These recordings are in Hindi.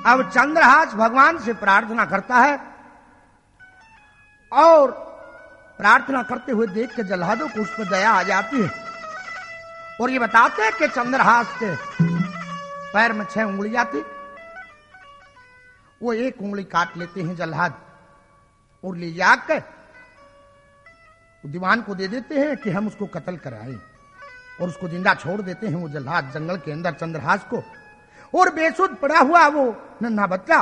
अब चंद्रहास भगवान से प्रार्थना करता है और प्रार्थना करते हुए देख के जल्लादों को उस पर दया आ जाती है और ये बताते हैं कि चंद्रहास के पैर में 6 उंगलियां थी, वो 1 उंगली काट लेते हैं जल्लाद और ले जाकर दीवान को दे देते हैं कि हम उसको कत्ल कराएं और उसको जिंदा छोड़ देते हैं वो जल्लाद जंगल के अंदर चंद्रहास को। और बेसुध पड़ा हुआ वो नन्हा बच्चा,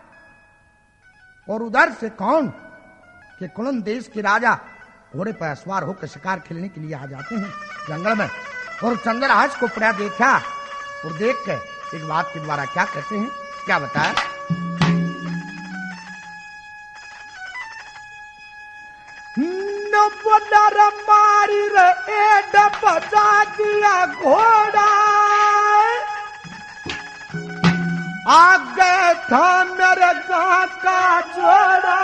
और उधर से कौन कि कुलन देश के राजा घोड़े पर सवार होकर शिकार खेलने के लिए आ जाते हैं जंगल में। और चंद्रहास को पड़ा देखा और देख के एक बात के द्वारा क्या कहते हैं, क्या बताया, नर मारी रे एड बजा दिया घोड़ा, आगे था मेरे गांव का जोड़ा,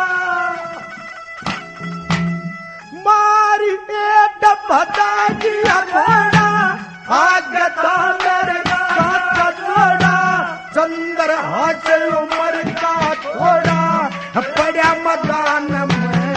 मारी एड बजा दिया घोड़ा, आगे था मेरे गांव का जोड़ा, चंद्रहास उम्र का थोड़ा, पड़ा मैदान में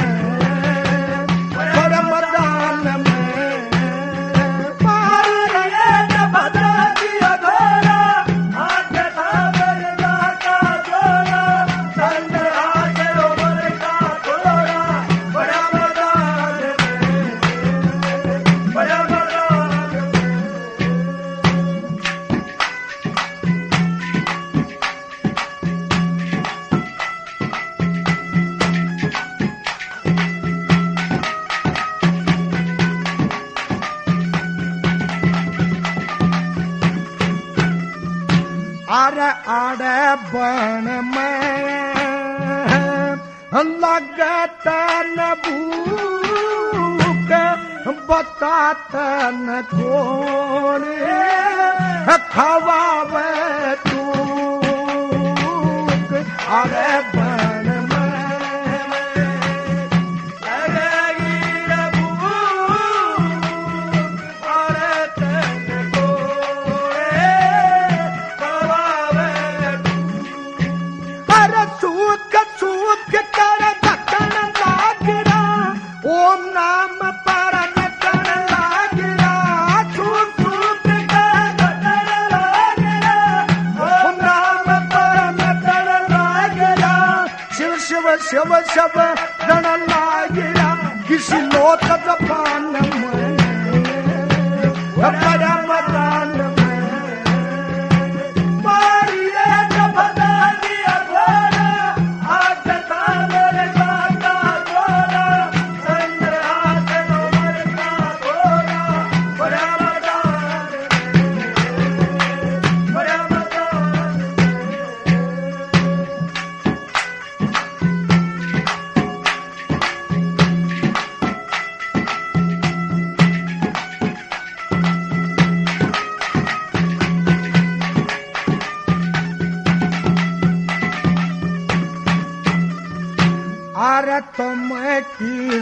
आड़े बन में लगता न भूख बताता न कौन खवावे तू, आड़े बन शिव शब रण लागिया किसी लोक जपान में बड़ा मैदान में, मारिए जब दिया घोड़ा, आगे था मेरे गांव का जोड़ा, चंद्रहास उम्र का थोड़ा, बड़ा मैदान बड़ा मैदान। अरे तुम की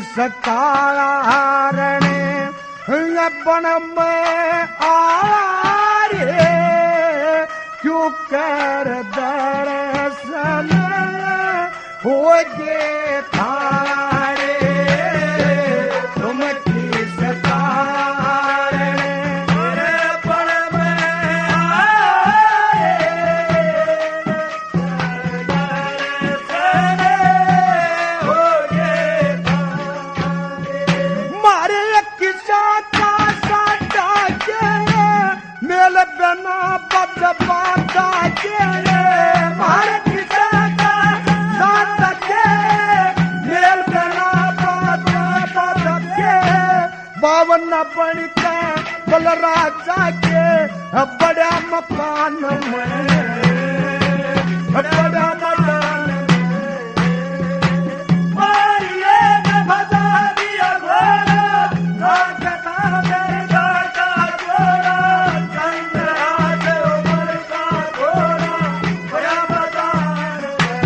सतारण बन में आ रे, क्यों कर दर्शन हो गे थारे, तुम की सतारण बन में आए, बना बद बाटा के मारे किसा का साथ के मेल बना बाटा के, बावन बन के बल राजा के बड़ा मकान में, बड़ा मकान मारिए भजा दिया घोड़ा, राजा मेरे गांव का जोड़ा, चंद्रहास उम्र का थोड़ा, बड़ा मैदान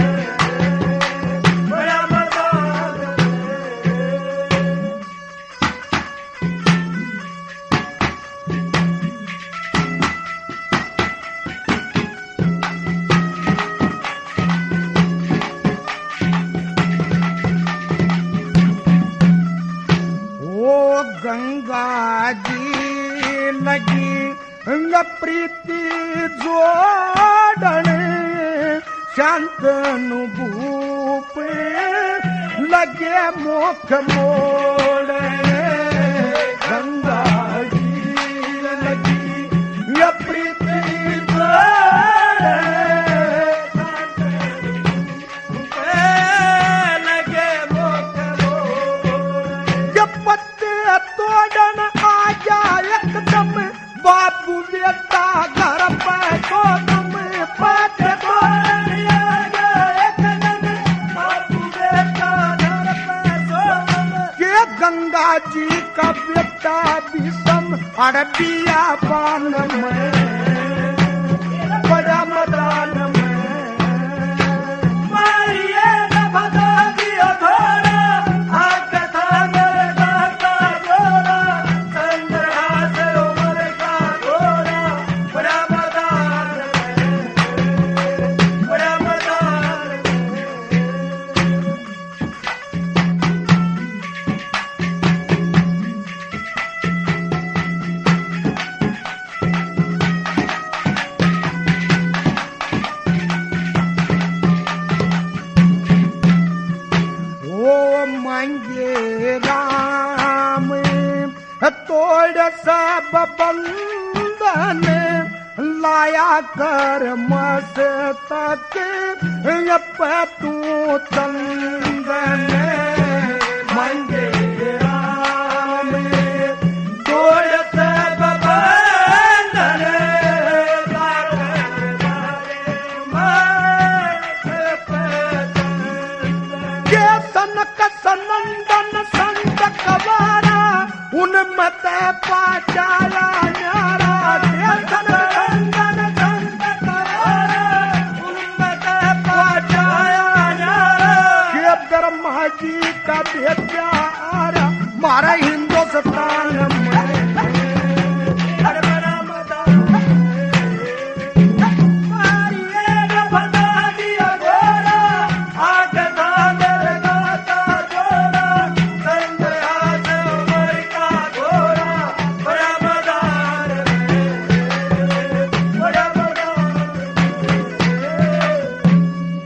बड़ा मैदान। शांतनु भूप लगे मोख मोड़े गंगा जी लगी ये प्रीति लगे मोख मोड़े जब पत्ते तोड़न आ जाए एकदम बाबू बेटा घर पे तो तुम पात गंगा जी का बेटा विषम अरबिया पान में बड़ा मदान में मारिए न भगा दिया घोड़ा आग था मेरे दाता जोड़ा चंद्रहास उमर का घोड़ा बड़ा मदान में बड़ा मदान मांगे राम तोड़ सब बंधन लाया कर मस्तक तू चंदन मांगे राम तोड़ सब बंधन सनंदन संत कवारा उन मत पाचारा